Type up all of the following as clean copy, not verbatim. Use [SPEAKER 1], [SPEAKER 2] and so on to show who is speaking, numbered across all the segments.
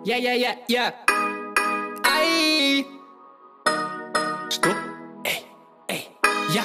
[SPEAKER 1] Я. Ай! Что? Эй, я.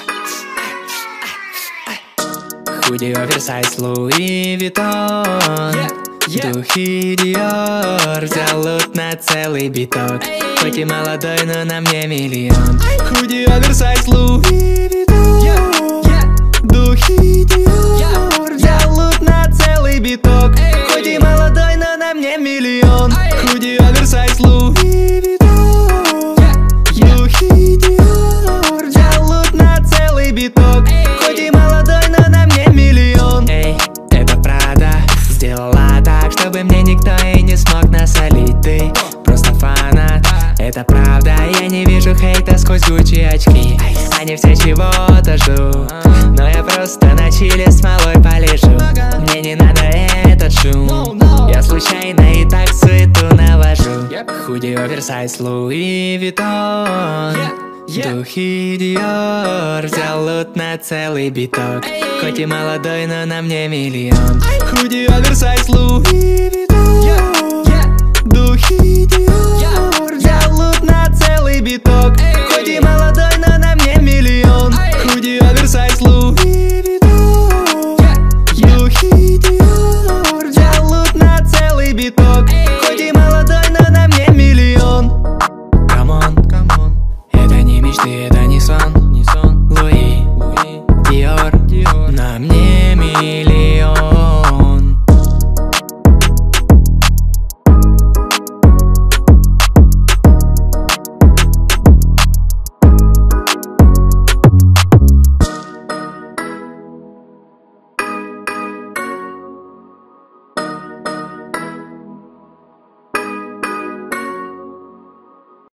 [SPEAKER 1] Худи оверсайз Луи Виттон, духи Диор, взял лут на целый биток. Хоть и молодой, но на мне миллион. Худи оверсайз Луи Виттон, духи Диор, взял лут на целый биток. Хоть и молодой, но на мне миллион. Худи оверсайз Луи Виттон, духи Диор, взял лут на целый биток. Хоть и молодой, но на мне миллион. Эй, это Прада сделала так, чтобы мне никто и не смог насолить. Ты просто фанат, это правда. Я не вижу хейта сквозь Гуччи очки. Они все чего-то ждут, но я просто на чиле смолой полежу. Мне не надо этот шум, я случайно и так суету навожу. Худи оверсайз Луи Виттон, духи Диор, взял лут на целый биток. Хоть и молодой, но на мне миллион. Худи оверсайз Луи